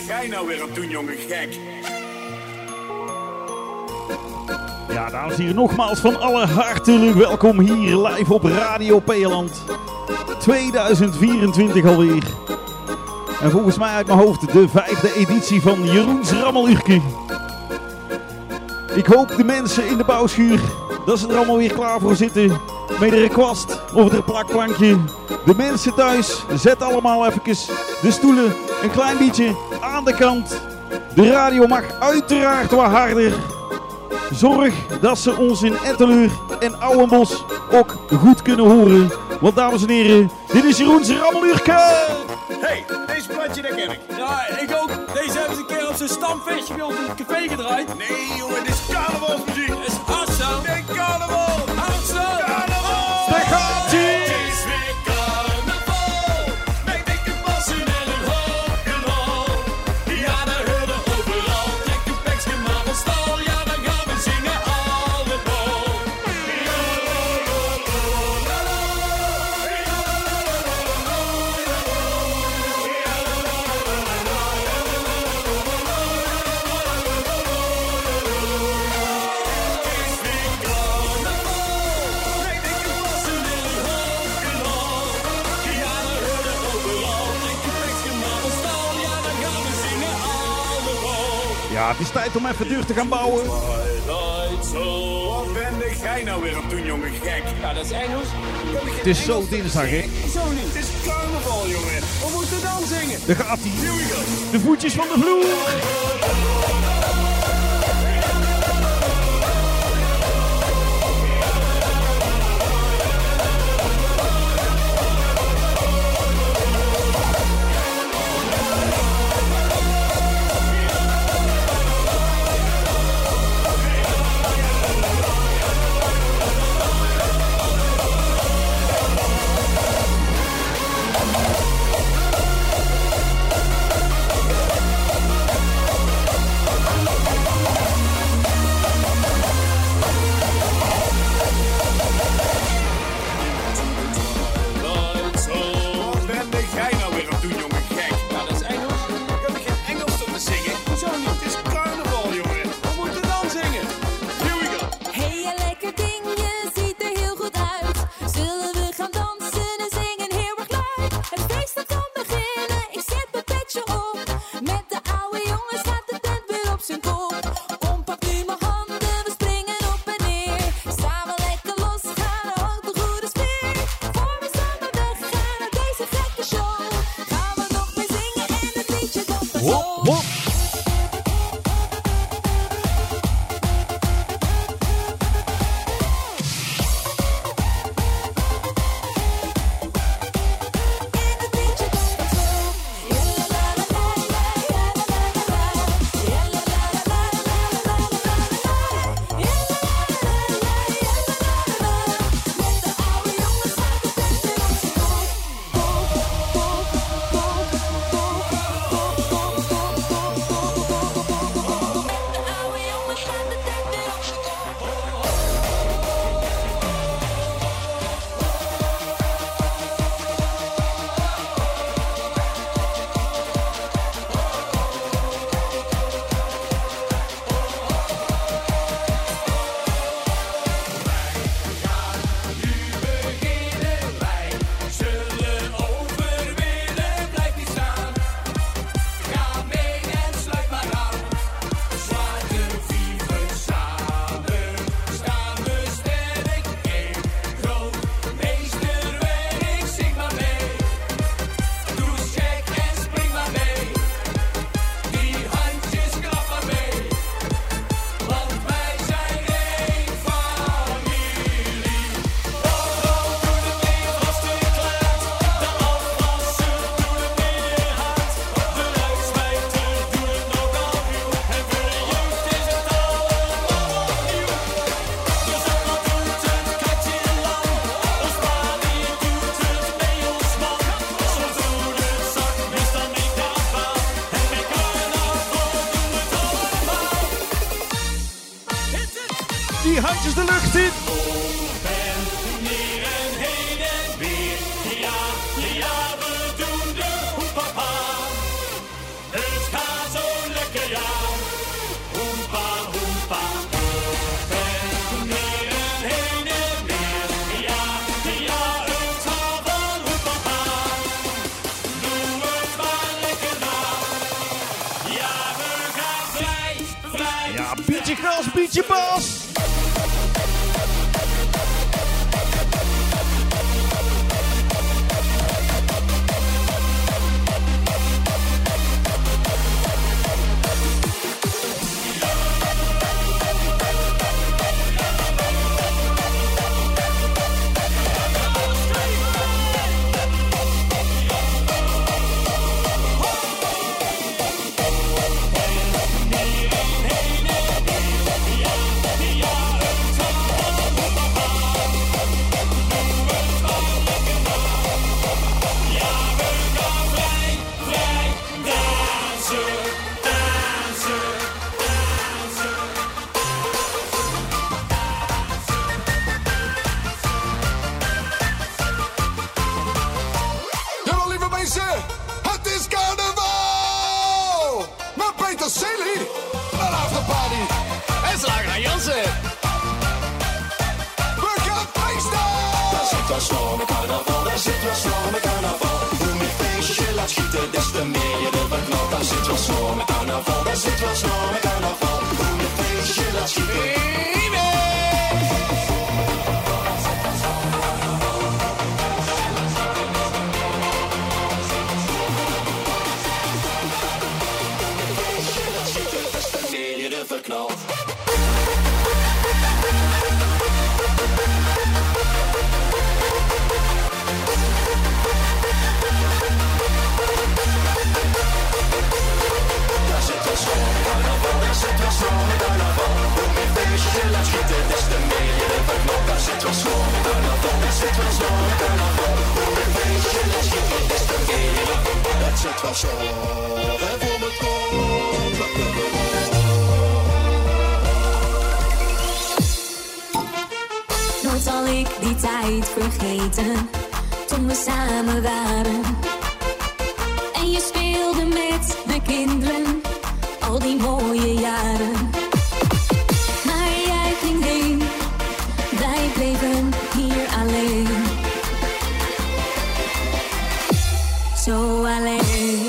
Ga je nou weer aan doen, jongen, gek? Ja, dames en heren, nogmaals van alle hartelijk welkom hier live op Radio Peeland. 2024 alweer. En volgens mij uit mijn hoofd de 5e editie van Jeroens Rammeluurtje. Ik hoop de mensen in de bouwschuur dat ze er allemaal weer klaar voor zitten. Met een kwast of een plakplankje. De mensen thuis, zet allemaal even de stoelen een klein beetje aan de kant. De radio mag uiteraard wat harder. Zorg dat ze ons in Etteleur en Ouwenbos ook goed kunnen horen. Want dames en heren, dit is Jeroens Rammeluurtje. Hey, deze plaatje dat ken ik. Ja, ik ook. Deze hebben ze een keer op zo'n stamfeestje bij ons in het café gedraaid. Nee, jongen, dit is carnavalsmuziek. Dat is awesome. Nee, carnaval. Awesome. Carnaval. Daar gaat ie. Het is weer carnaval. Met dikke passen en een hoog geloof. Ja, daar horen overal. Trek je pekje maar van stal. Ja, dan gaan we zingen allemaal. Ja, het is tijd om even deur te gaan bouwen. Wat ben jij nou weer aan doen, jongen, gek? Ja, dat is Engels. Het is zo dinsdag, hè? Zo niet. Het is carnaval, jongen. We moeten dan zingen. Daar gaat hij. De voetjes van de vloer. Wat ben jij nou weer aan doen, jongen, gek? Ja, dat is Engels. Kan ik geen Engels op te zingen? Zo niet. Het is carnaval, jongen. We moeten dan zingen. Here we go. Hey, een lekker ding, je ziet er heel goed uit. Zullen we gaan dansen en zingen heel erg luid? Het feest dat kan beginnen, ik zet mijn petje op. Met de oude jongens gaat de tent weer op zijn kop. Ompak nu mijn handen, we springen op en neer. Staan we lekker los, gaan we ook de goede sfeer. Voor we samen weggaan naar deze gekke show. Gaan we nog meer zingen en het liedje komt er zo. Hop, hop. Die handjes de lucht in. Ja, we doen de hoepapa. Het gaat Beetje gas, beetje bas. Het is carnaval! Met Peter Silly, een afterparty. En Slager aan Jansen. We gaan feesten! Daar zit wel snor met carnaval, daar zit wel snor met carnaval. Hoe meer feestjes je laat schieten, des te meer je er beknalt. Daar zit wel snor met carnaval, daar zit wel snor met carnaval. Hoe meer feestjes je laat schieten. Verknald. Daar zit wel snor met carnaval, daar zit wel snor met carnaval. Hoe meer feestjes je laat schieten, des te meer je er verknalt. Daar zit wel snor met carnaval, daar zit wel snor met carnaval. Hoe meer feestjes je laat schieten, des te meer je er verknalt. Dat zit wel snor en voor me komt. Nooit zal ik die tijd vergeten, toen we samen waren. En je speelde met de kinderen, al die mooie jaren. Maar jij ging heen, wij bleven hier alleen. Zo alleen.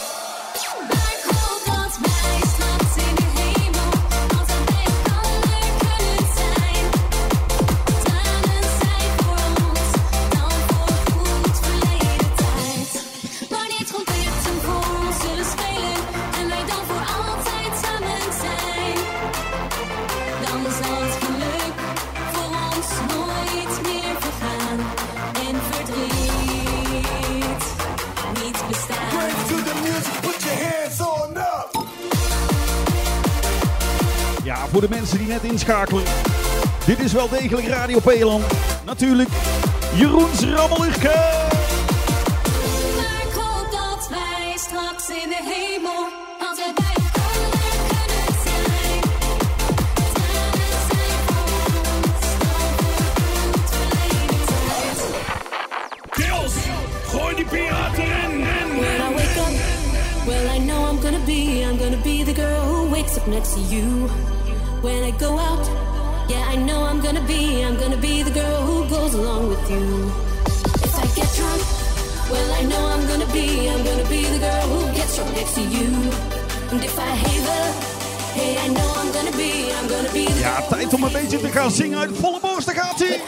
Ja, voor de mensen die net inschakelen. Dit is wel degelijk Radio Peeland. Natuurlijk, Jeroens Rammelurke. Maar ik hoop dat wij straks in de hemel altijd bij elkaar kunnen zijn. Samen zijn voor ons, dan voor goed verleden tijd. Deels, gooi die piraten in. When I wake up, well I know I'm gonna be the girl who wakes up next to you. When I go out, yeah I know I'm gonna be the girl who goes along with you. If I get drunk, well I know I'm gonna be the girl who gets drunk next to you. And if I hate her, hey I know I'm gonna be the Ja, tijd om een beetje te gaan zingen uit volle borst, daar gaat ie.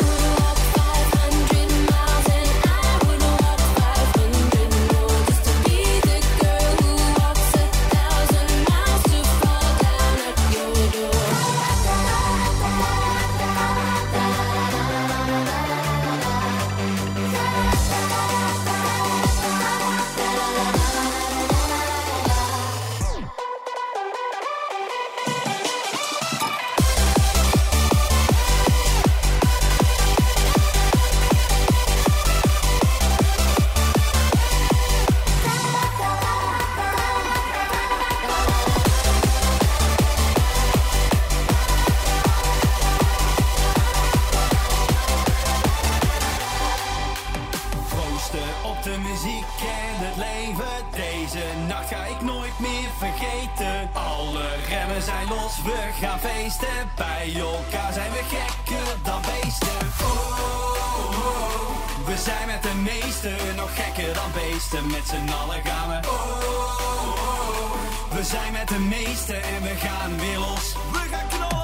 Bij elkaar zijn we gekker dan beesten. Oh, we zijn met de meesten nog gekker dan beesten. Met z'n allen gaan we. We We zijn met de meesten en we gaan weer los. We gaan knallen!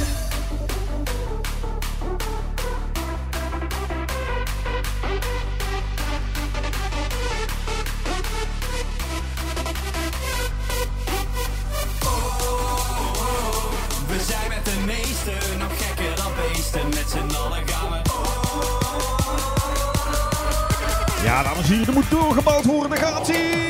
We zijn met de meesten, nog gekker dan beesten. Met z'n allen gaan we. Ja, dames en heren, er moet doorgebouwd worden, daar gaat ie!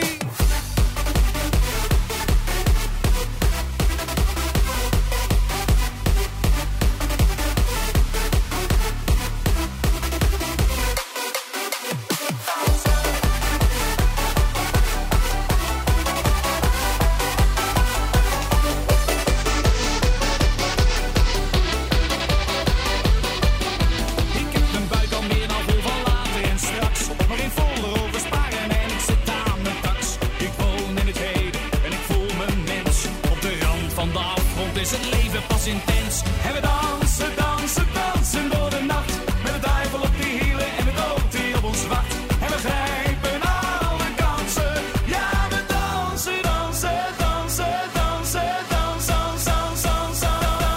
Ik heb mijn buik al meer dan vol van later en straks. Maar in volle over sparen en ik zit aan mijn tax. Ik woon in het heden en ik voel me mens. Op de rand van de afgrond is het leven pas intens. En we dansen, dansen, dansen door de nacht. Met de duivel op de hielen en de dood die op ons wacht. En we grijpen alle kansen. Ja, we dansen, dansen, dansen, dansen, dansen, dansen, dansen.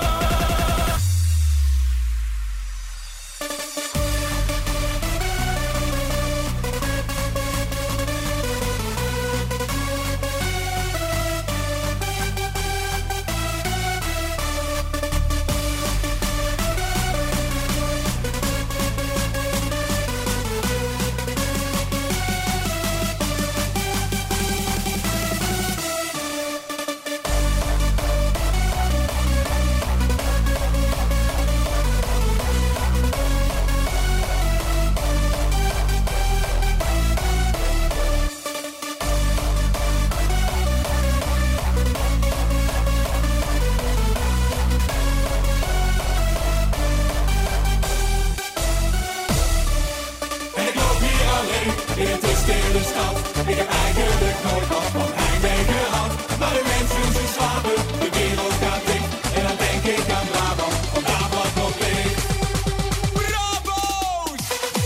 En ik loop hier alleen in een te stille stad. Ik heb eigenlijk nooit wat van heimwee gehad. Maar de mensen ze slapen, de wereld gaat dicht. En dan denk ik aan Brabant, want Brabant nog ligt. Brabo's!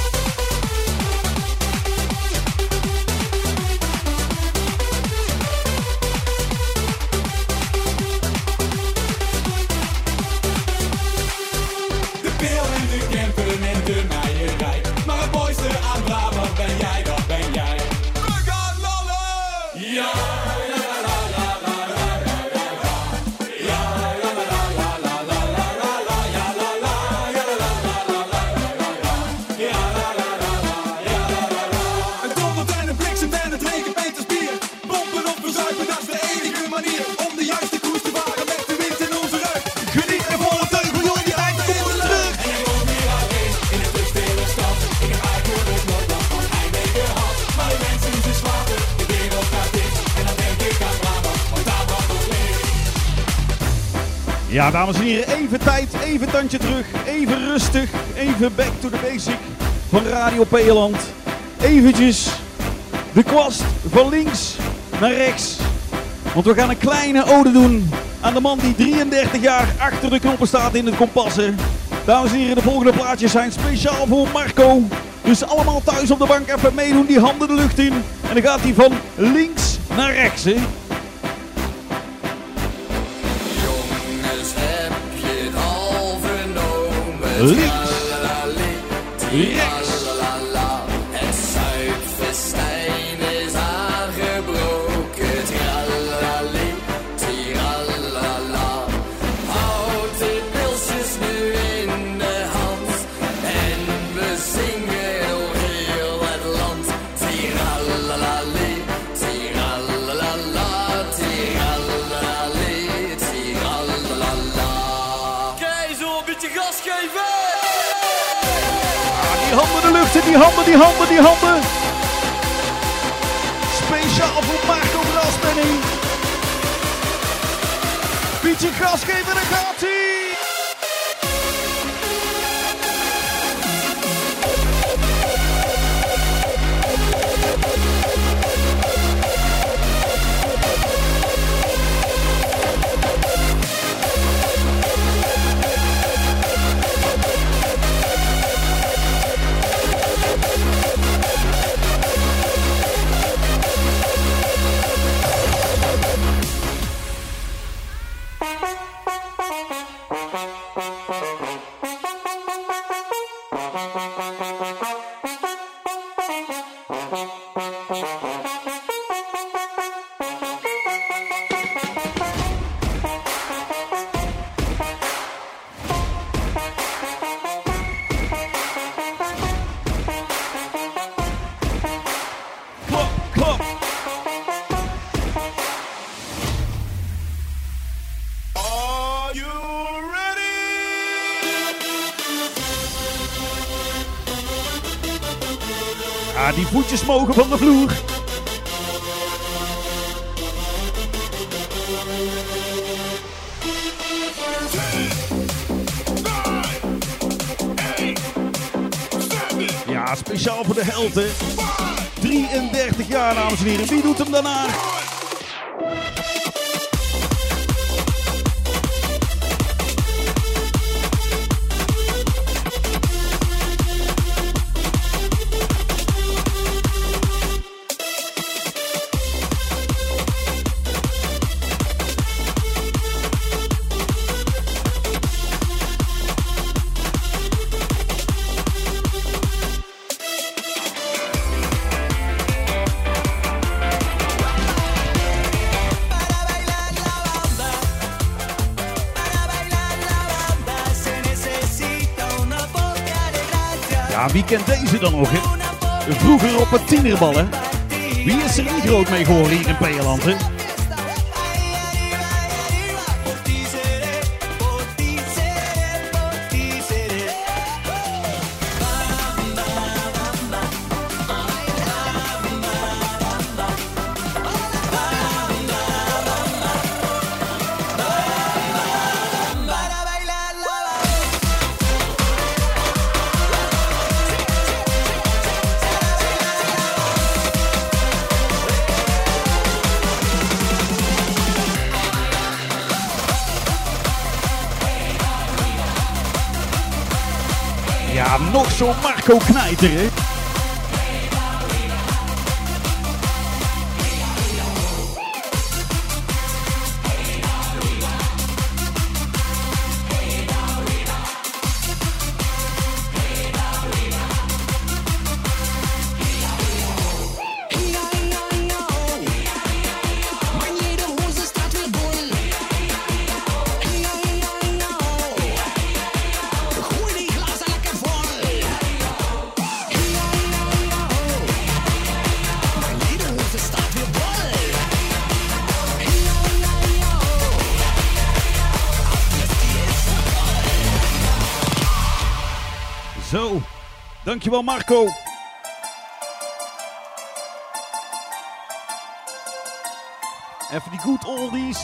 De pil en de camper en de meierij. Maar het mooiste aan Brabant ben jij, dat ben jij. We gaan lallen! Ja, la la la la la la la la la. Ja, la la la la la la la la la. Ja, la la, ja la la la la la la la. Ja, la la la la, ja la la la. Het dondert en het bliksemt en het regent meters bier. Pompen op verzuipen, dat is de enige manier om de juiste koers te varen met de wind in onze rug. Geniet en volle teugel, joh, die eind komt terug! En ik woon hier alleen in een te stille stad. Ik heb eigenlijk nooit wat van heimwee gehad. Maar de mensen ze slapen, de wereld gaat dicht. En dan denk ik aan Brabant, want daar wat nog ligt. Ja, dames en heren, even tijd, even tandje terug, even rustig, even back to the basic van Radio Peeland. Eventjes de kwast van links naar rechts. Want we gaan een kleine ode doen aan de man die 33 jaar achter de knoppen staat in het kompassen. Dames en heren, de volgende plaatjes zijn speciaal voor Marco. Dus allemaal thuis op de bank even meedoen, die handen de lucht in. En dan gaat hij van links naar rechts, hè. Jongens, heb je het al vernomen? Links, rechts. Tralalala, het zuidfestijn is aangebroken. Tralali, tiralala. Houd de pilsjes nu in de hand. En we zingen door heel het land. Tiralalali, tiralalala, tiralalali, tiralalala. Kijk, zo een beetje gas geven! Die handen de lucht in, die handen, die handen, die handen. Speciaal voor Marco Braspenning. Beetje gas geven, dan gaat hij. Ja, die voetjes mogen van de vloer. Ja, speciaal voor de helden. 33 jaar, dames en heren. Wie doet hem daarna? Ja, wie kent deze dan nog, hè? Vroeger op het tienerballen. Wie is er niet groot mee geworden hier in Peerland, hè? Ja, nog zo'n Marco Knijter, hè? Zo, dankjewel Marco. Even die good oldies.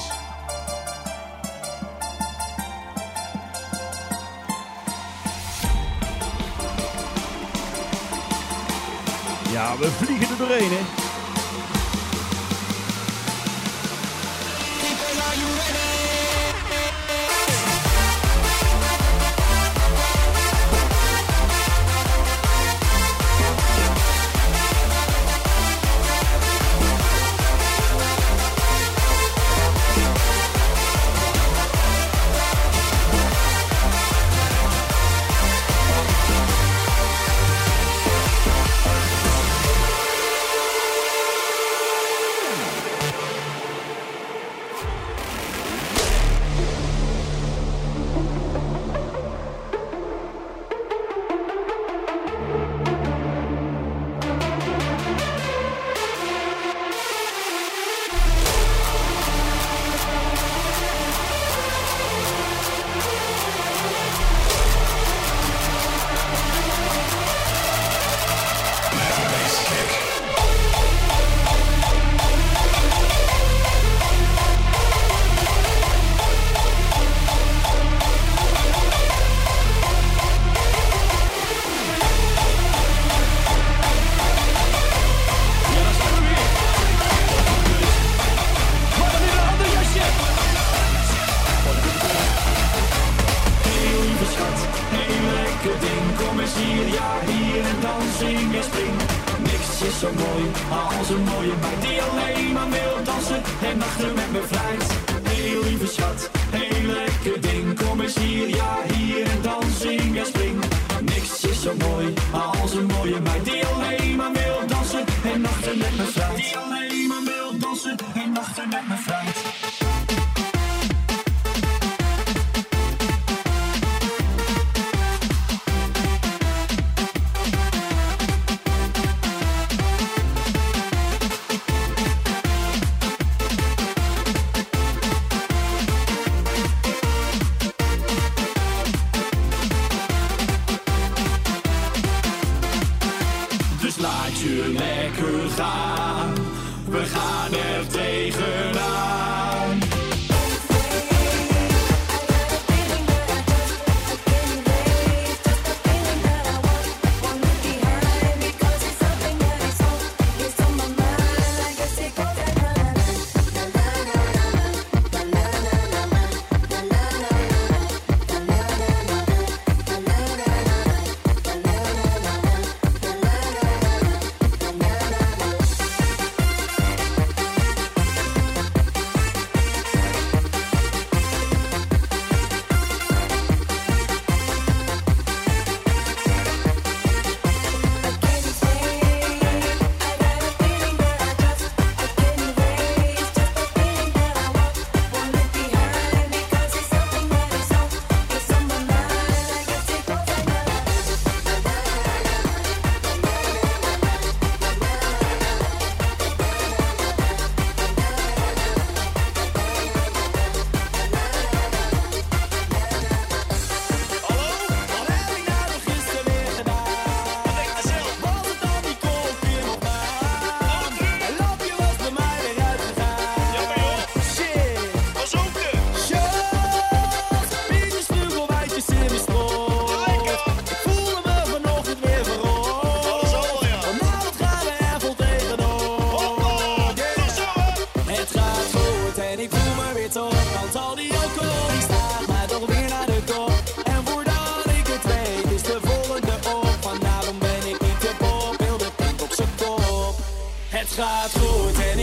Ja, we vliegen er doorheen, hè.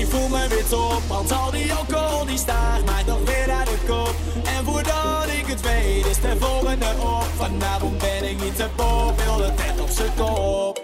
Ik voel me weer top, want al die alcohol die staat mij nog weer uit de kop. En voordat ik het weet is de volgende op. Vanavond ben ik niet te pop, wil het net op z'n kop.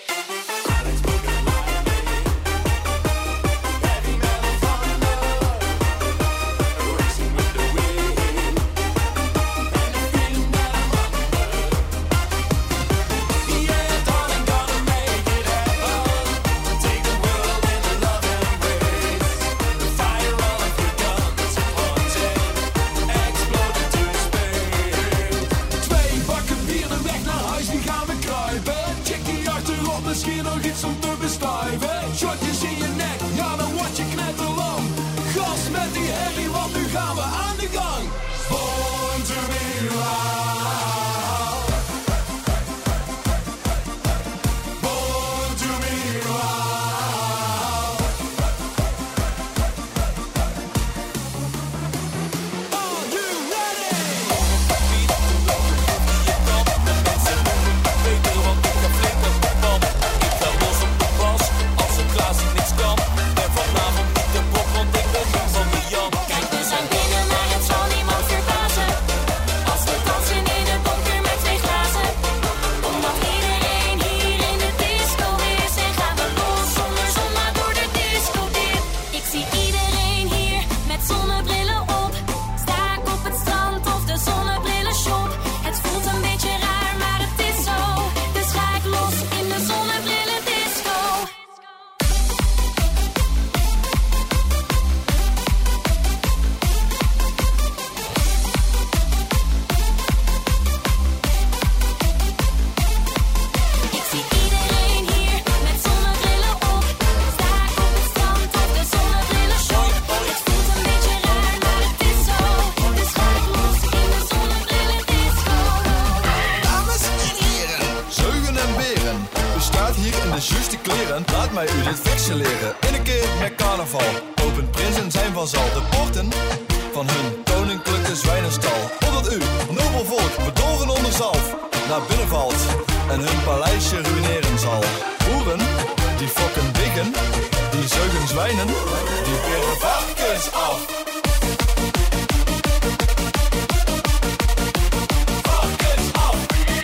Misschien nog iets om te bestuiven. Shotjes in je nek, ja dan word je knetterlam. Gas met die herrie, want nu gaan we aan de gang. Born to be wild. Born to be wild. Are you ready? Kijk, we zijn binnen, maar het zal niemand verbazen. Als we dansen in de donker met 2 glazen. Omdat iedereen hier in de disco is. En gaan we los zonder zon maar door de discodip. Ik zie iedereen hier met zonnebrillen op. Sta ik op het strand of de zonnebrillensshop. Het voelt een beetje raar, maar het is zo. Dus ga ik los in de zonnebrillen disco. Ik zie iedereen hier met zonnebrillen op. Sta ik op het strand of de zonnebrillensshop. Het voelt een beetje raar, maar het is zo. Dus ga ik los in de zonnebrillen disco. Dames en heren, zeugen en beren. U staat hier in de juiste kleren. Laat mij u dit versje leren. In een keer met carnaval opent prinsen zijn vazal de poorten van hun koninklijke zwijnenstal. Totdat u, nobel volk, bedolven onder zalf, naar binnen valt en hun paleisje ruïneren zal. Boeren, die fokken biggen, die zeugen zwijnen, die peren varkens af. Varkens af.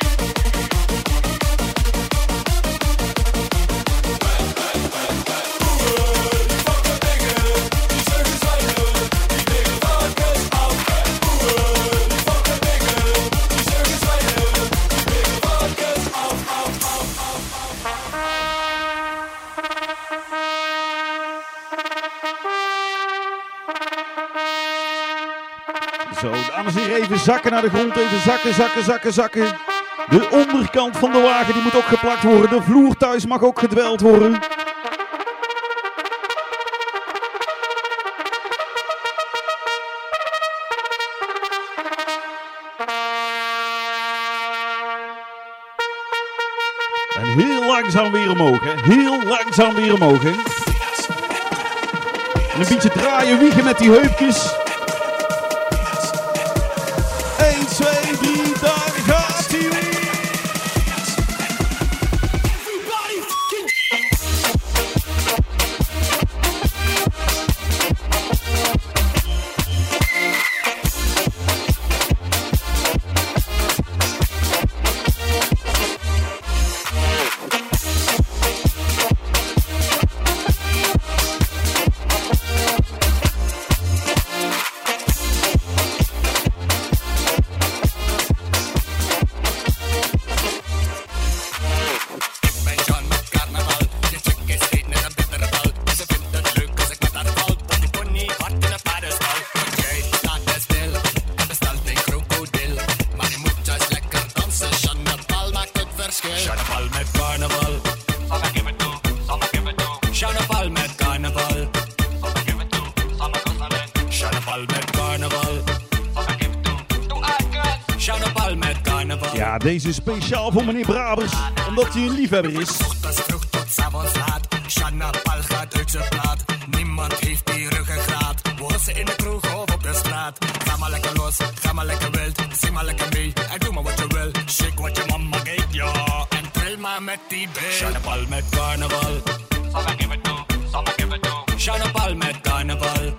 Zo, dames en heren, even zakken naar de grond. Even zakken, zakken, zakken, zakken. De onderkant van de wagen die moet ook geplakt worden. De vloer thuis mag ook gedweld worden. En heel langzaam weer omhoog, hè. Heel langzaam weer omhoog, hè. En een beetje draaien, wiegen met die heupjes. 1, 2, 3, daar gaat hij weer. Ja, deze is speciaal voor meneer Brabers, omdat hij een liefhebber is. Ochtends vroeg tot 's avonds laat. Chanapal gaat uit zijn plaat. Niemand heeft die ruggengraat. Hoor ze in de kroeg of op de straat. Ga maar lekker los, ga maar lekker wild. Zing maar lekker mee en doe maar wat je wil. Shake wat je mama geeft, ja. En trill maar met die beeld. Chanapal met carnaval. Chanapal met carnaval.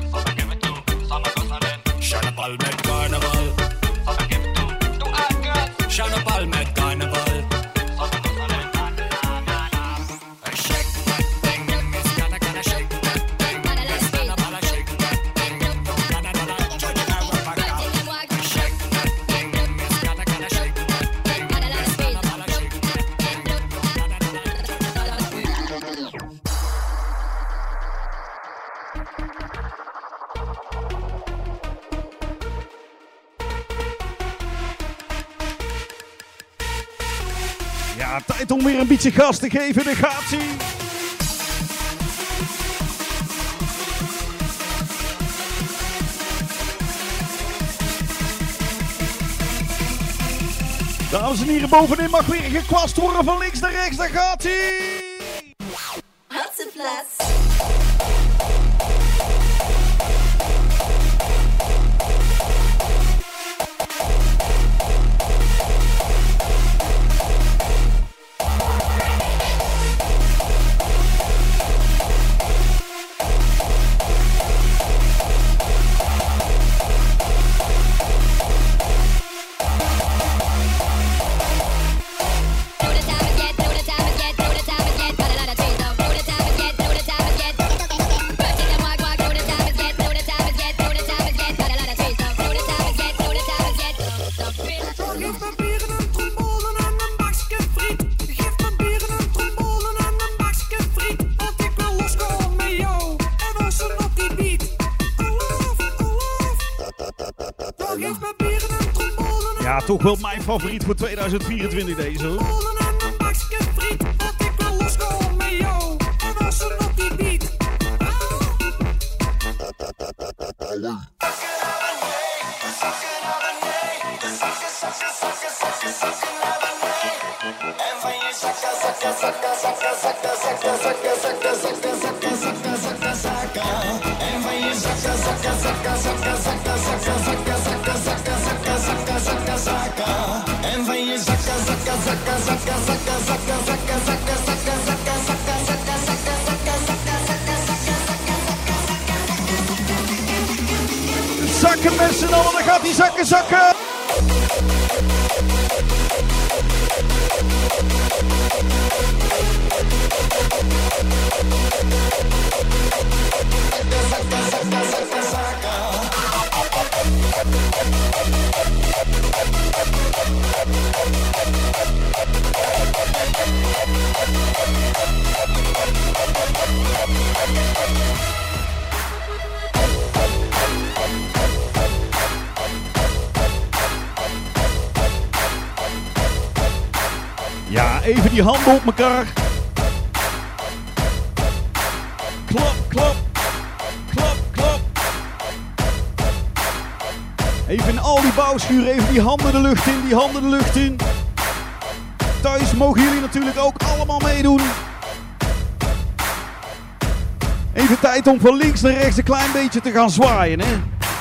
Chanapal met carnaval. Chanapal met carnaval. Shake that thing, Miss Gonna shake that thing. Miss Gonna shake that thing. Gonna join the Arafaka. Shake that thing, Miss Gonna shake that thing. Miss Gonna shake that thing. Ja, tijd om weer een beetje gas te geven, daar gaat ie. Dames en heren, bovenin mag weer gekwast worden van links naar rechts, daar gaat ie. Ja, toch wel mijn favoriet voor 2024 deze hoor. Zakken met z'n allen, dan gaat die zakken zakken. Ja, even die handen op elkaar. Klap, klap. Klap, klap. Even in al die bouwschuren, even die handen de lucht in, die handen de lucht in. Thuis mogen jullie natuurlijk ook allemaal meedoen. Even tijd om van links naar rechts een klein beetje te gaan zwaaien, hè.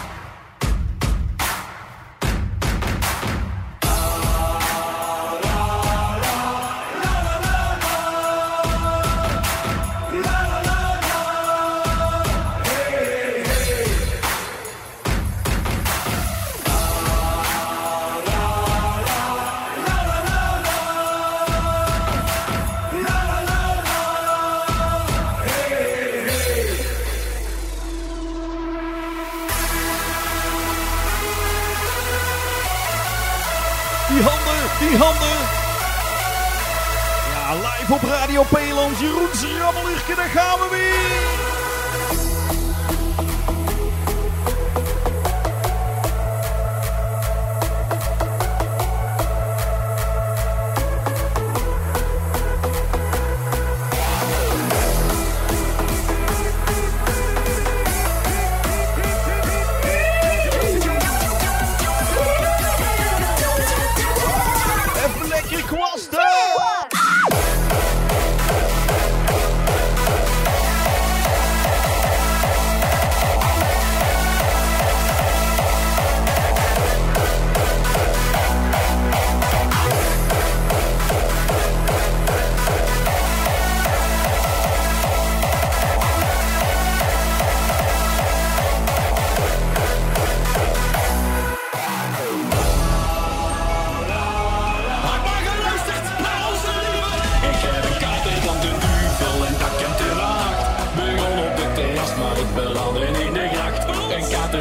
Die handen. Ja, live op Radio Peeland, Jeroen's Rammeluurke, daar gaan we weer.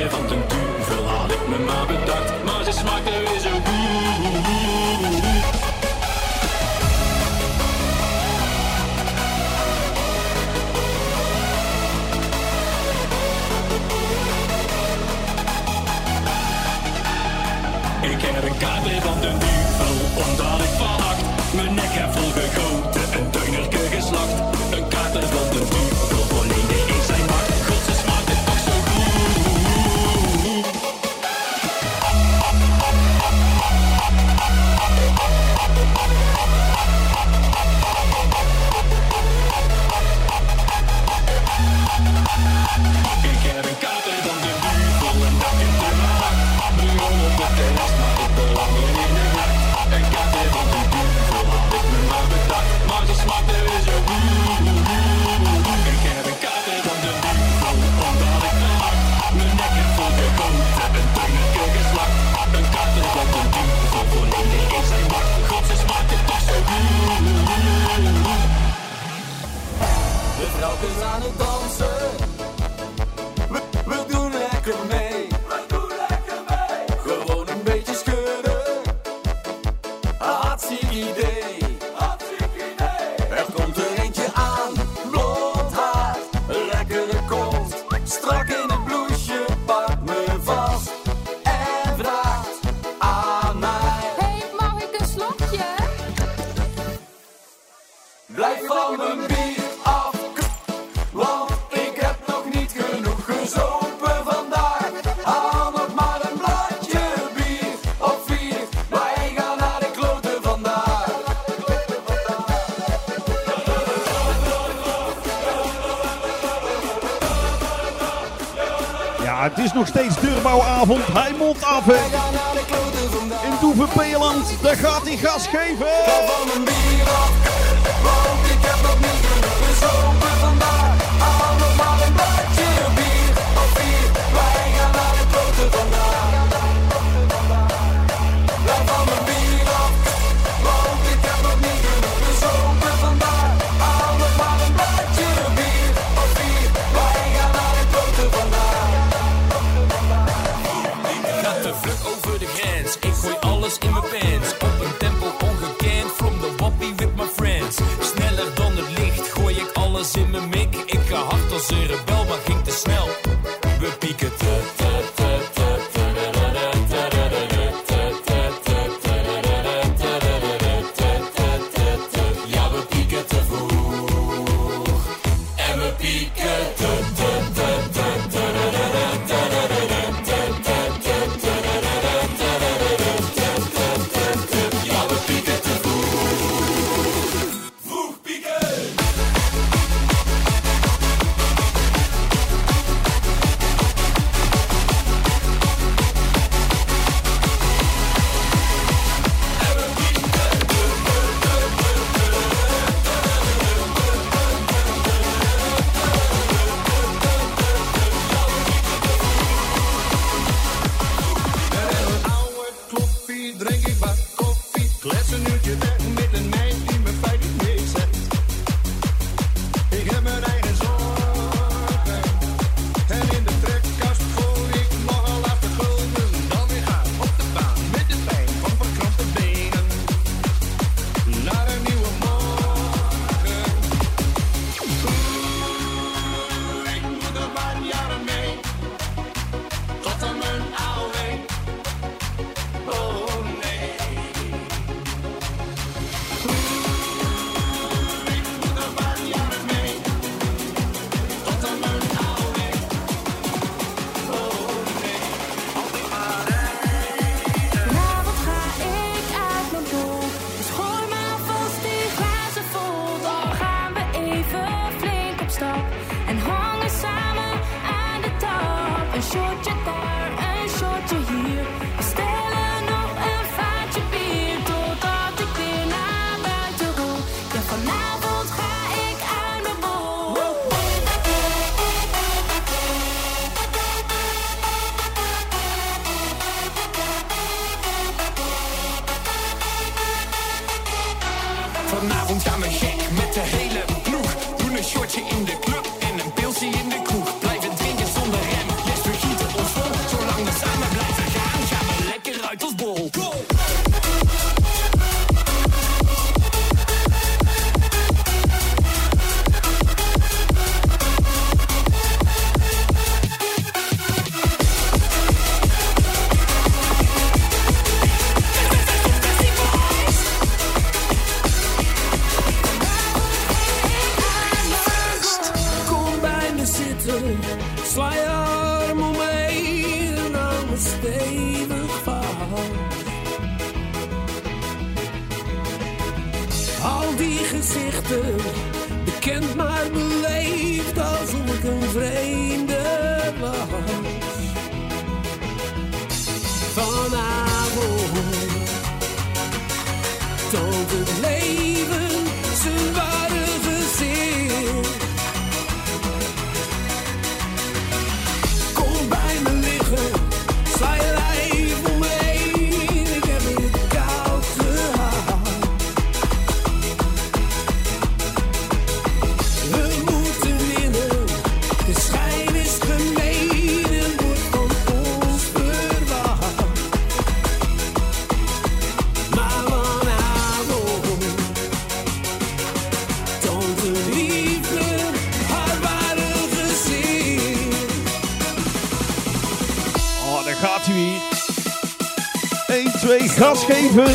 van den duvel had ik me maar bedacht, maar ze smaakte weer zo goed. Ik heb een kaart weer van de duvel, omdat ik van acht mijn nek heb volgegoten, een tuinerke geslacht. Een kaart weer van de duvel, volledig in zijn macht. God, ze smaakt het toch zo goed. Ik heb een kaart weer van de duvel, en dat in de macht. Begon op het terras, maar ik beland in de nacht. Een kaart weer van de duvel, had ik me maar bedacht, maar ze smaakte weer zo goed. Ik heb een kaart weer van de duvel, omdat ik van acht mijn nek heb volgegoten, een tuinerke geslacht. Een kaart weer van de duvel, volledig in zijn macht. God, ze smaakt het toch zo goed. De vrouwtjes aan het dansen, we doen lekker mee. Gewoon een beetje schudden, hartstikke idee. Er komt er eentje aan, blond haar, lekkere kont, strak in het bloesje, pakt me vast en vraagt aan mij. Hey, mag ik een slokje? Blijf van mijn bier af, want ik heb nog niet genoeg gezopen vandaag. Haal nog maar een bladje bier of 4, wij gaan naar de kloten vandaag. Ja, het is nog steeds deurbouwavond. Hij mondt af, hè. Wij gaan naar de kloten vandaag. In Doeven-Peerland, daar gaat hij gas geven. Ga van mijn bier af, want ik heb nog niet genoeg gezopen vandaag. Haal nog maar een bladje bier of 4, wij gaan naar de kloten vandaag. Blijf van mijn bier af, want ik heb nog niet genoeg gezopen vandaag. Haal nog maar een bladje bier of 4, wij gaan naar de kloten vandaag. Gaat te vlug over de grens, ik gooi alles in mijn pants. Op een tempo ongekend, from the wappie with my friends. Sneller dan het licht, gooi ik alles in mijn mik. Ik ga hard als een rebel, maar ging te snel. We pieken ja, we pieken te vroeg. En we pieken ja, we pieken te vroeg. Vroeg pieken. Oude kloppie, drink ik wat koffie. Klets een uurtje weg met een meid die me feitelijk niks zegt. Ik heb mijn eigen zorgen. En in de trekkast gooi ik nogal 8 gulden. Dan weer gaan op de baan met de pijn van verkrampte benen. Naar een nieuwe morgen. Ik moet er maar jaren mee. Tot aan mijn oude. Oh nee. Ik moet er maar jaren mee. Tot aan mijn oude. Oh nee. Altijd maar Vanavond ga ik uit mijn bol. Dus gooi maar vast die glazen vol. Dan gaan we even flink op stap. En hangen samen aan de tap. Een shotje daar, een shotje hier. We stellen nog een vaatje bier. Totdat ik weer naar buiten rol. Ja, vanavond ga ik uit mijn bol. Vanavond gaan we gek met de hele ploeg. Doen een shotje in de club en een pilsje in de kroeg. Blijven drinken zonder rem, yes we gieten ons vol. gezichten, bekend maar beleefd alsof ik een vreemde was. Vanavond toont het leven zijn ware gezicht. Kom bij me liggen, sla je lijf om me heen, ik heb het koud gehad. We moeten winnen, de schijn is gemeen en wordt van ons verwacht. Maar vanavond toont de liefde haar ware gezicht. Oh, daar gaat hij weer. 1, 2, gas geven.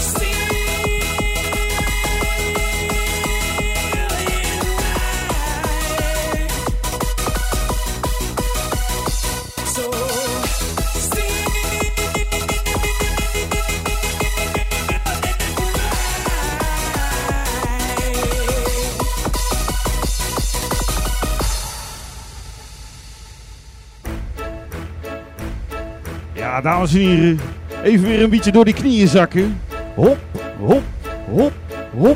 Ja, dames en heren. Even weer een beetje door die knieën zakken. Hop, hop, hop, hop.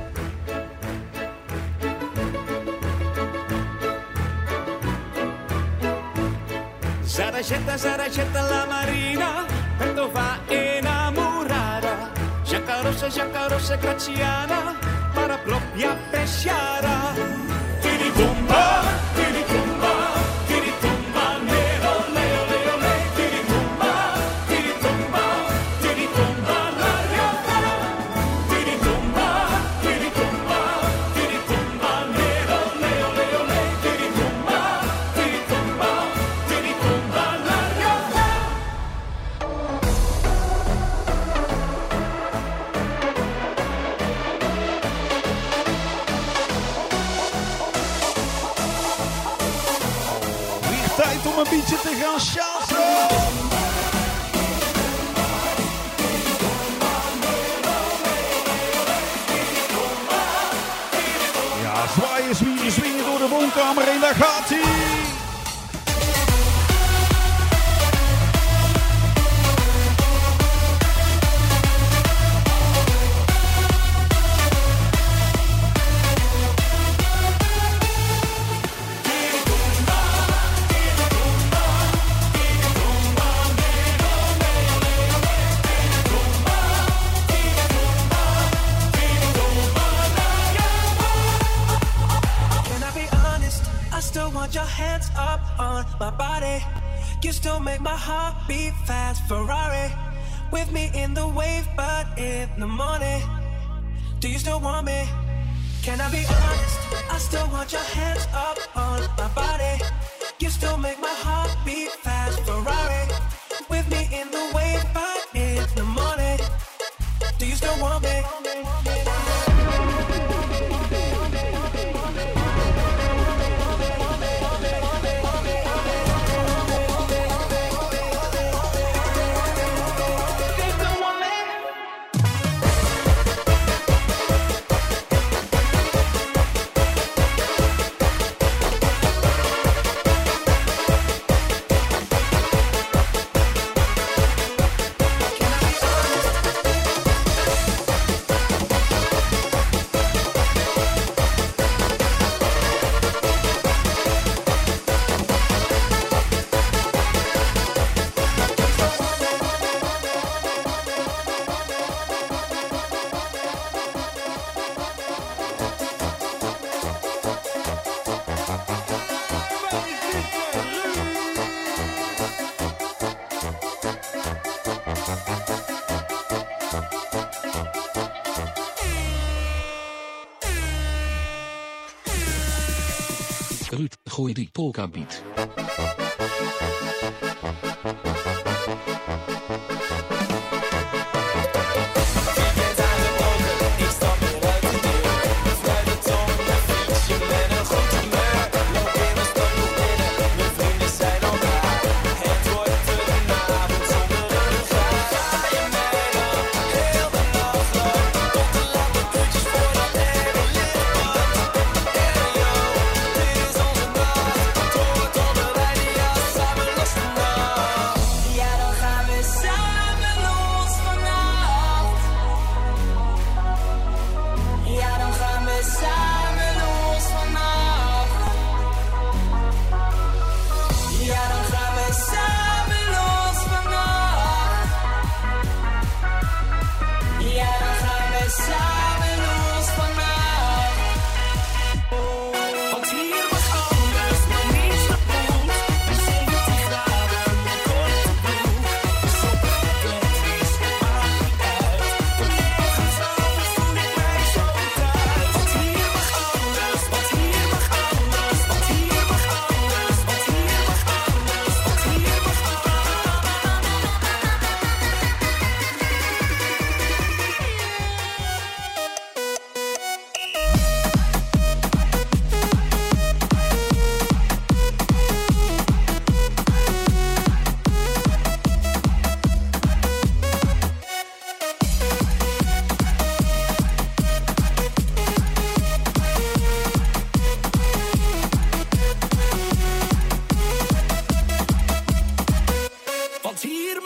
Saracetta la marina, tanto va innamorata. Giacca rossa graziana, para propria pesciara. Tiritumba, tiritumba, tiritumba, nero, leo, leo, le. Tiritumba, tiritumba, tiritumba, la realtà. Tiritumba, tiritumba, tiritumba, nero, leo, leo, le. Tiritumba, tiritumba, tiritumba, la realtà. Weer tijd om een beetje te gaan chassen. Ja, zwaaien, zwieren, zwingen door de woonkamer heen, daar gaat hij. Can I be honest? I still want your hands up on my body. You still make my heart beat fast. Ferrari with me in the wave, but in the morning. Do you still want me? Can I be honest? I still want your hands up on my body. You still make my heart beat fast. Ferrari with me in the wave, but in the morning. Do you still want me? Ruud, gooi die polka beat. Heel de nacht lang, tot de lappe uurtjes voordat er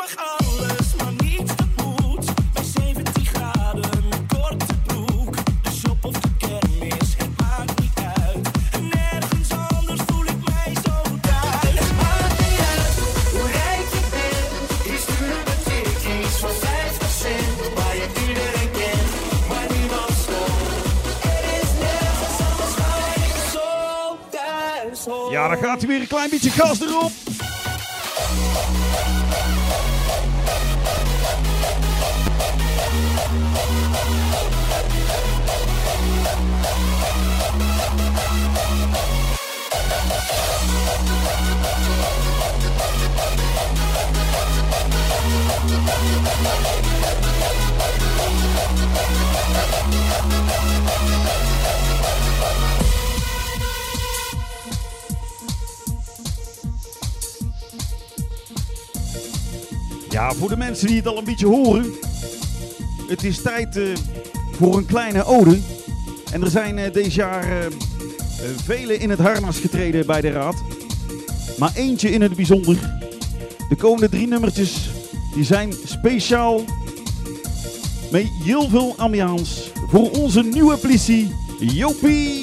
mag alles, maar niets dat moet. Bij 17 graden, een korte broek. De shop of de kermis, het maakt niet uit. En nergens anders voel ik mij zo thuis. Het maakt niet uit hoe rijk je bent. Hier sturen we tikkies van 50 cent. Waar je iedereen kent, maar niemand stopt. Er is nergens anders waar ik zo thuis hoor. Ja, dan gaat hij weer een klein beetje gas erop. Ja, voor de mensen die het al een beetje horen. Het is tijd voor een kleine ode. En er zijn deze jaar velen in het harnas getreden bij de raad. Maar eentje in het bijzonder. De komende 3 nummertjes die zijn speciaal met heel veel ambiance voor onze nieuwe politie, Jopie.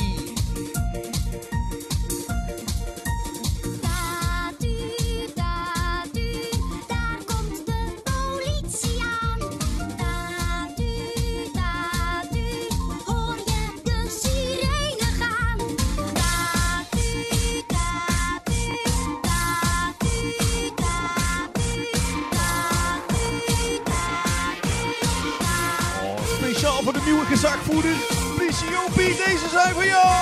Speciaal voor de nieuwe gezagvoerder, politie Jopie, deze zijn voor jou!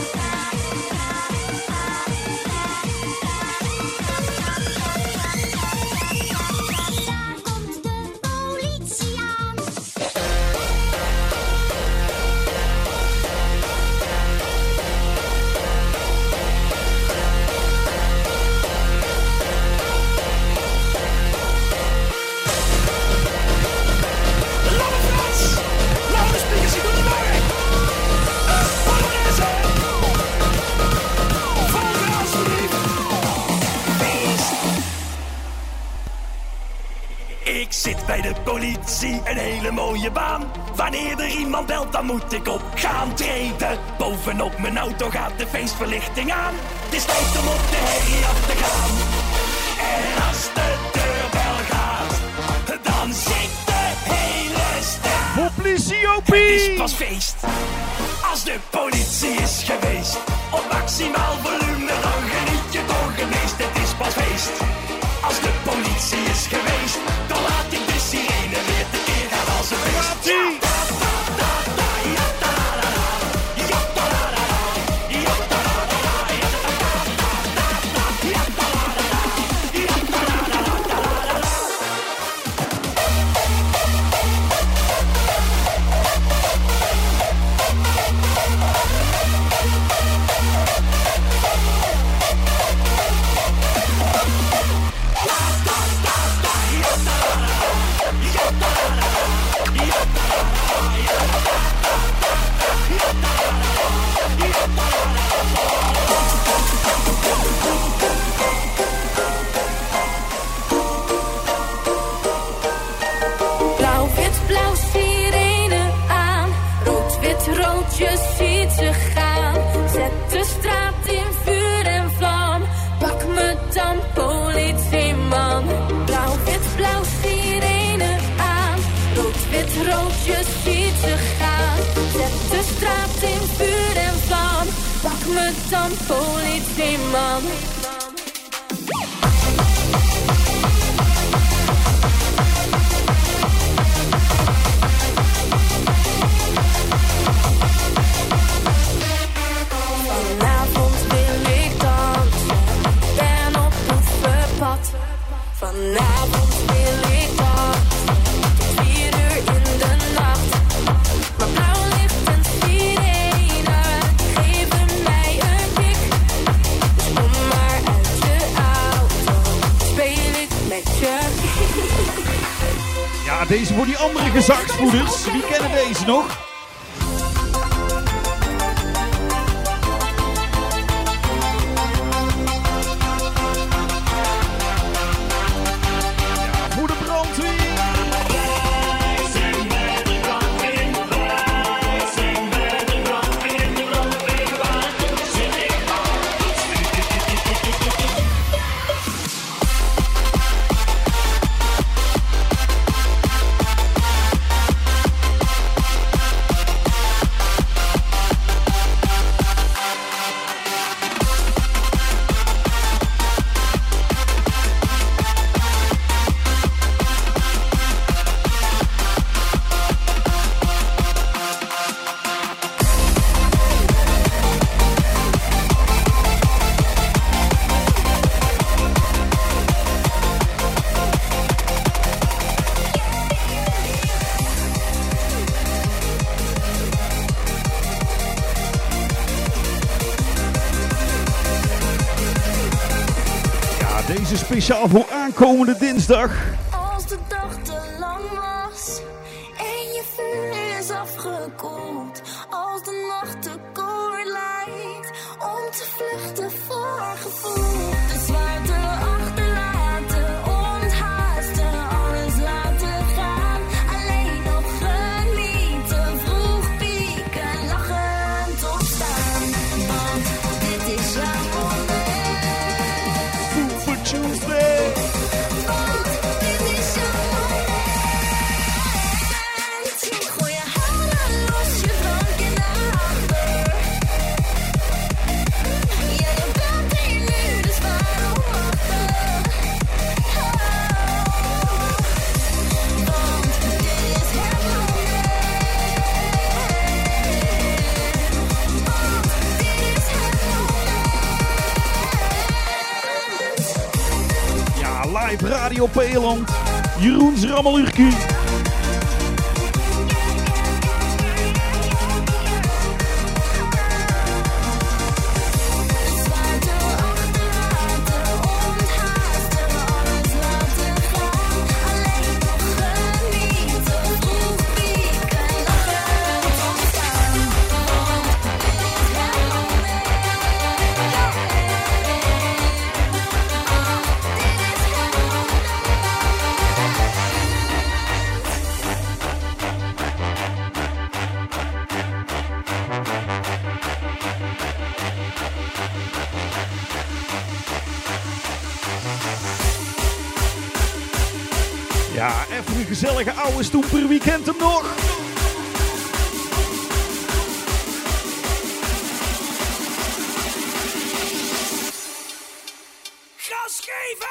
Ik zit bij de politie, een hele mooie baan. Wanneer er iemand belt, dan moet ik op gaan treden. Bovenop mijn auto gaat de feestverlichting aan. Het is tijd om op de herrie af te gaan. En als de deurbel gaat, dan zit de hele stad. Voor politie Jopie! Het is pas feest als de politie is geweest. Op maximaal volume, dan geniet je toch het meest. Het is pas feest als de politie is geweest. Dan laat ik de sirene weer tekeer gaan als een feest. Blauw, sirene aan. Rood, wit, rood, je ziet ze gaan. Zet de straat in vuur en vlam. Pak me dan, politieman. Blauw, sirene aan. Rood, wit, rood, je ziet ze gaan. Zet de straat in vuur en vlam. Pak me dan, politieman. Vanavond wil ik dansen, tot 4 uur in de nacht. Maar blauw licht en sirene geven mij een kick. Dus kom maar uit je auto, speel ik met je. Ja, deze voor die andere gezagsvoerders. Wie kennen deze nog? speciaal voor aankomende dinsdag. Als de dag te lang was en je vuur is afgekoeld. Als de nacht te kort lijkt om te vluchten voor gevoel. De zwaarte achterlaten, onthaasten, alles laten gaan. Alleen nog genieten, vroeg pieken, lachend opstaan. Want dit is jouw moment. Super Tuesday. Want dit is jouw moment. Gooi je handen los, je drankje naar achter. Ja, je bent hier nu, dus waarom wachten? Want dit is het moment. Want dit is het moment. Ja, live Radio Peeland. Jeroens Rammeluurkie. Zwaarte achterlaten, onthaasten, alles laten gaan. Alleen nog genieten, vroeg pieken, lachend opstaan. Want dit is het moment. Ja, even een gezellige oude stoemper. Wie kent hem nog? Gas geven!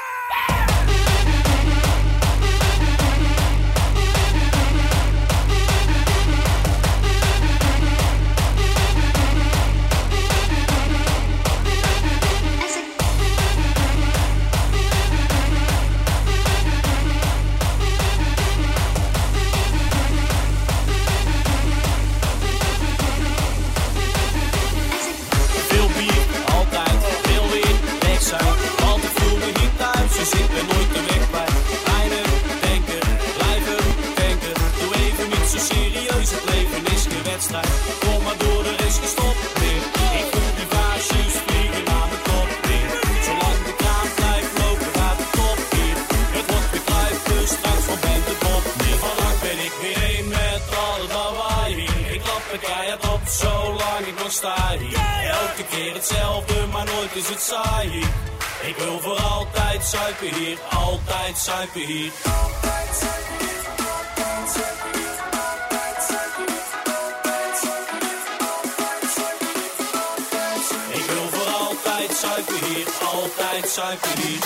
Veel bier, altijd, veel weer, weg zijn. Want ik voel me hier thuis, dus ik ben nooit de weg bij. Rijden, denken, blijven, denken. Doe even niet zo serieus, het leven is geen wedstrijd. Kom maar door, er is gestopt weer. Ik voel die vaasjes vliegen naar mijn kop weer. Zolang de kraan blijft lopen, gaat het top hier. Het wordt weer kluif, dus straks van ben de Bob weer. Vannacht ben ik weer een met al het lawaai hier. Ik klap er keihard op, zolang ik nog sta hier. Elke keer hetzelfde, maar nooit is het saai hier. Ik wil voor altijd zuipen hier, altijd zuipen hier. Ik wil voor altijd zuipen hier, altijd zuipen hier.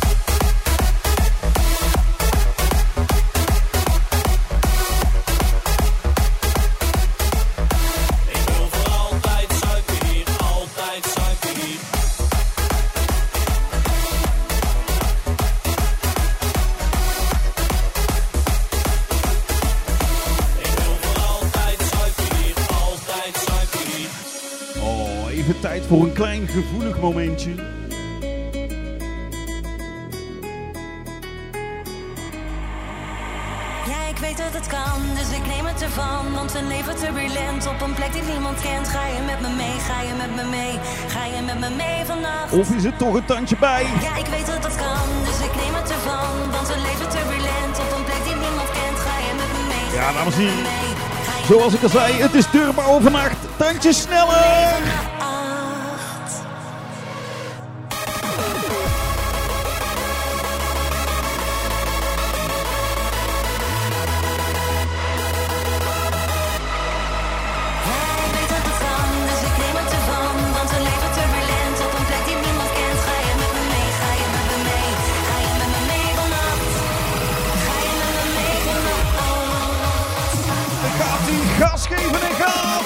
Ik wil voor altijd zuipen hier, altijd zuipen hier. Ik wil voor altijd zuipen hier, altijd zuipen hier. Oh, even tijd voor een klein gevoelig momentje. Ja, ik weet dat het kan, dus ik neem het ervan. Want we leven turbulent op een plek die niemand kent. Ga je met me mee, ga je met me mee, ga je met me mee vannacht? Of is het toch een tandje bij? Ja, ik weet dat het kan, dus ik neem het ervan. Want we leven turbulent op een plek die niemand kent. Ga je met me mee, ga Ja, je dames en met me heren. mee, ga je Zoals ik al zei, het is turbo vannacht. Tandje sneller! vannacht? Ja, ik weet dat het kan, dus ik neem het ervan. Want we leven turbulent op een plek die niemand kent. Ga je met me mee, ga je met me mee, ga je met me mee vannacht? Ga je met me mee vannacht? Dan gaat hij gas geven en gaan!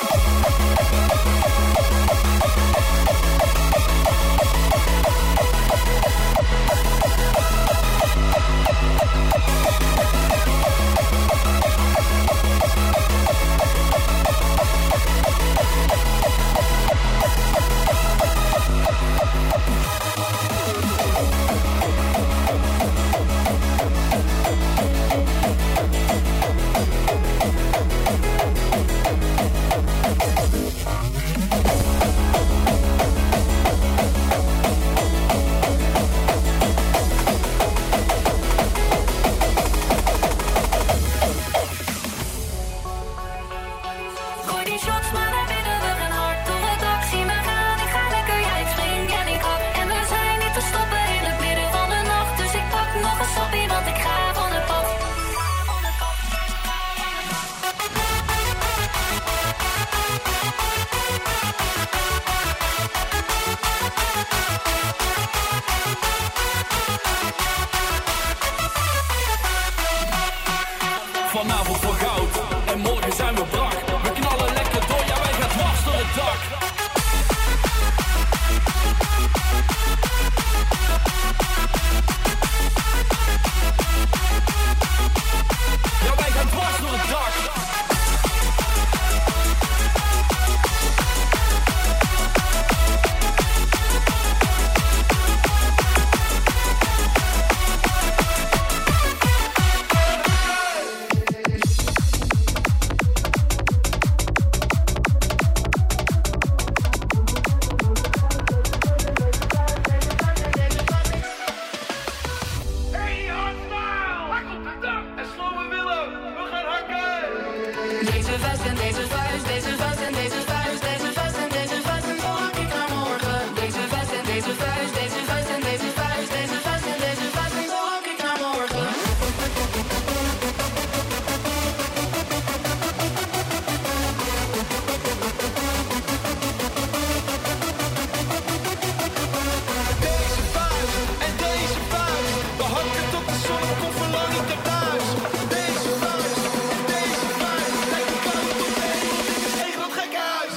van soppie, want ik ga van het pad. Vanavond voor goud en morgen zijn we brak. We knallen lekker door, ja wij gaan dwars door het dak. Ja wij gaan dwars door het dak. Deze vuist en deze vuist, deze vuist en deze vuist, deze vuist en deze vuist en zo hak ik naar morgen. Deze vuist en deze vuist, deze vuist en deze vuist, deze vuist en deze vuist en zo hak ik naar morgen. Deze vuist en deze vuist, we hakken tot de zon komt verlang niet naar thuis. Deze vuist en deze vuist, lijkt de kant op mee, dit is echt wat gek huis.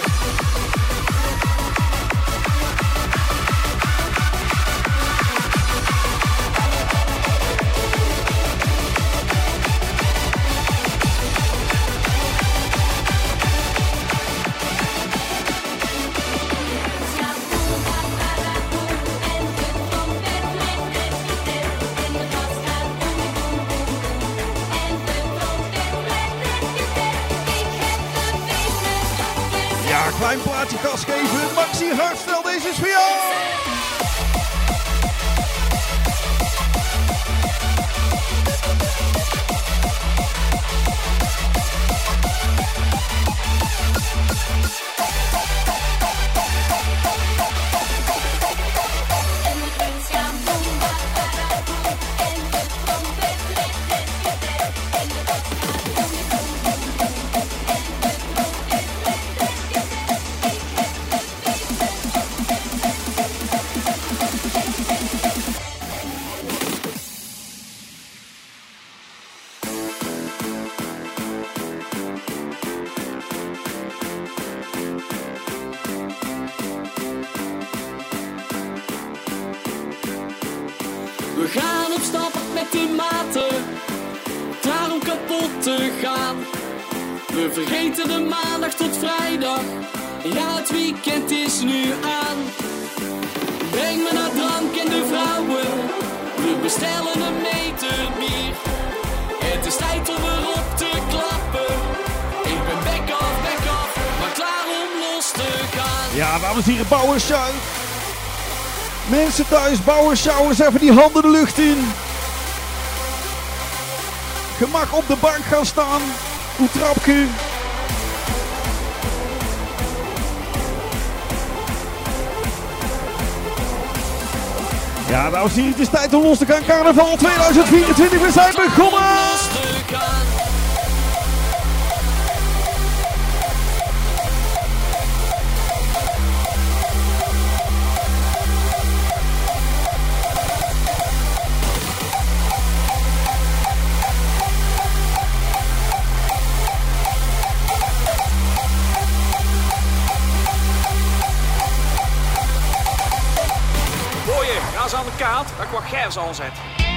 Ja, klein plaatje gas geven. Maxi Hartstel, deze is voor jou. We gaan op stap met de maten, klaar om kapot te gaan. We vergeten de maandag tot vrijdag, ja het weekend is nu aan. Breng me naar drank en de vrouwen, we bestellen een meter bier. Het is tijd om erop te klappen, ik ben back off, maar klaar om los te gaan. Ja, dames en heren, Bouwershout. Mensen thuis, Bouwershout, even die handen de lucht in. Gemak op de bank gaan staan. Hoe trapje. Ja, dames en heren, het is tijd om los te gaan. Carnaval 2024, we zijn begonnen! Ga ze aan de kaart, dat ik wat gers aanzet.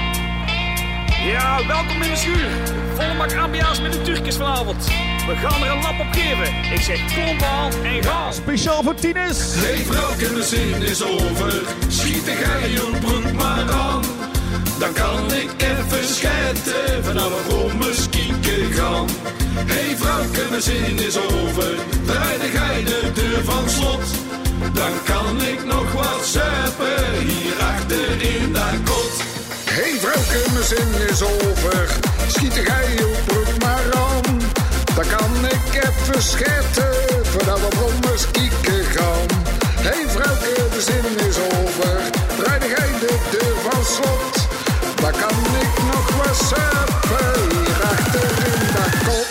Ja, welkom in de schuur. Volle bak ambiance met de Turkjes vanavond. We gaan er een lap op geven. Ik zeg kom bal en ga. Speciaal voor Tines. Hey vrouwke, mijn zin is over. Schiet de geilbroek maar aan. Dan kan ik even scheiden vanaf een rommers kieken gaan. Hey vrouwke, mijn zin is over. Draai de gij de deur van slot. Dan kan ik nog wat zuipen hier achter in dat kot. Hey vrouwke, mijn zin is over. Schiet de geilbroek maar aan. Dan kan ik even scheiden voordat we brommers kieken gaan. Hey vrouwke, de zin is over. Draai de gij de deur van slot. Dan dan kan ik nog wat zuipen hier achter in dat kot.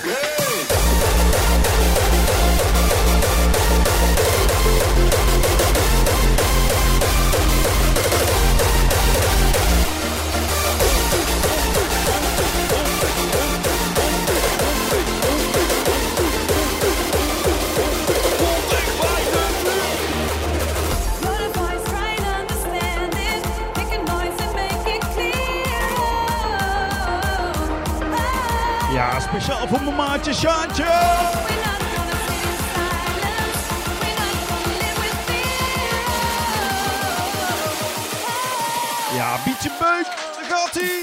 Ja, speciaal voor mijn maatje Sjaantje. Ja, Bietje Beuk, daar gaat hij.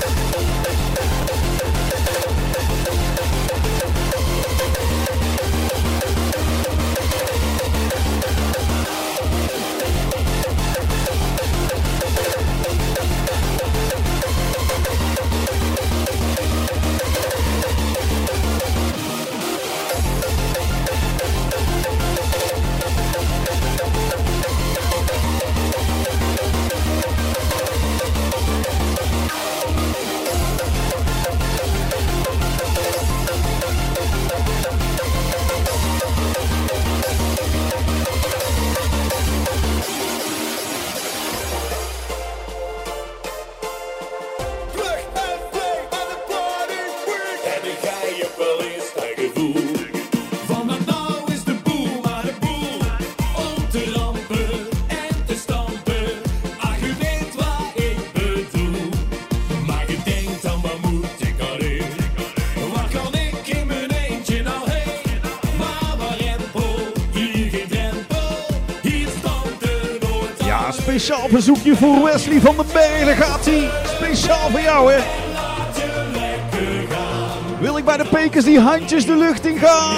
Speciaal verzoekje voor Wesley van den Berg, daar gaat hij. Speciaal voor jou, hè. Wil ik bij de Pekers die handjes de lucht in gaan?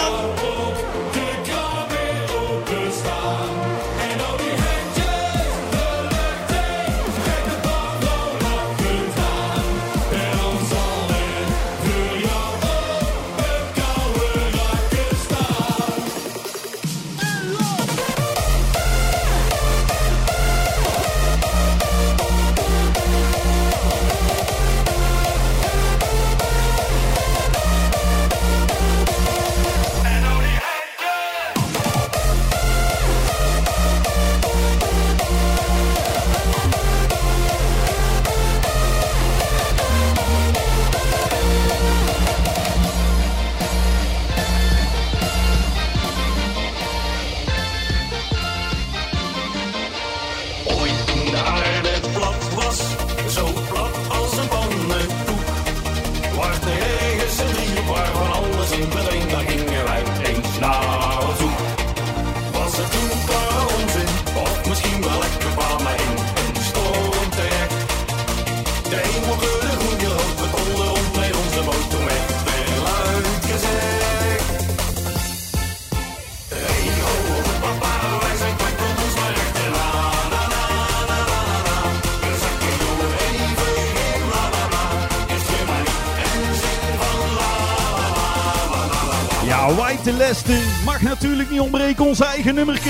White Lesten mag natuurlijk niet ontbreken, ons eigen nummerke.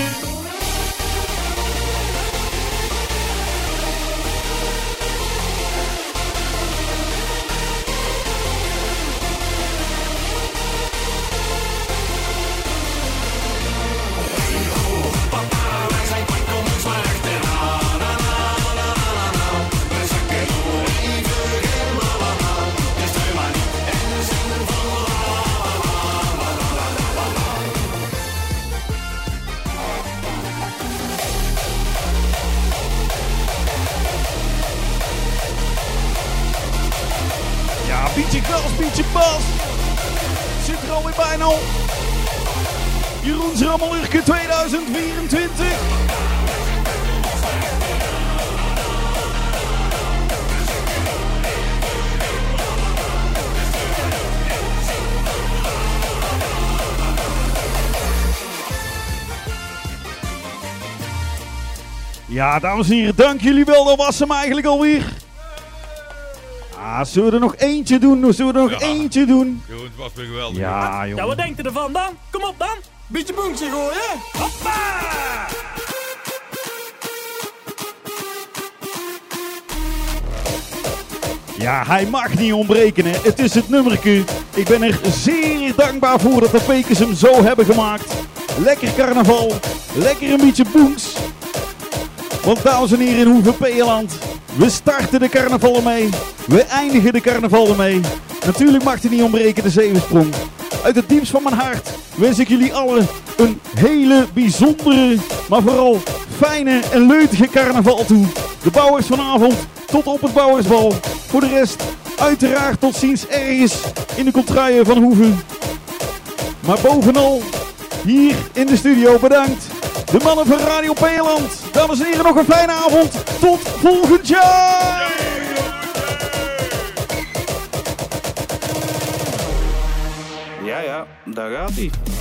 Bietje gas, Bietje bas. Zit er alweer bijna op. Jeroen's Rammelurke 2024. Ja, dames en heren, dank jullie wel. Dat was hem eigenlijk alweer. Ah, zullen we er nog eentje doen? Eentje doen? Joh, het was weer geweldig. Ja, jongen. Ja, wat denkt u ervan dan? Kom op dan. Beetje boentje gooien. Hoppa! Ja, hij mag niet ontbreken, hè. Het is het nummerke. Ik ben er zeer dankbaar voor dat de Pekers hem zo hebben gemaakt. Lekker carnaval, lekker een beetje boens. Want dames en heren in Hoeve-Peeland, we starten de carnaval ermee. We eindigen de carnaval ermee. Natuurlijk mag het niet ontbreken, de Zevensprong. Uit het diepst van mijn hart wens ik jullie allen een hele bijzondere, maar vooral fijne en leutige carnaval toe. De bouwers vanavond tot op het bouwersbal. Voor de rest uiteraard tot ziens ergens in de contraien van Hoeve. Maar bovenal hier in de studio bedankt de mannen van Radio Peeland. Dames en heren, nog een fijne avond. Tot volgend jaar! Ja, daar gaat hij.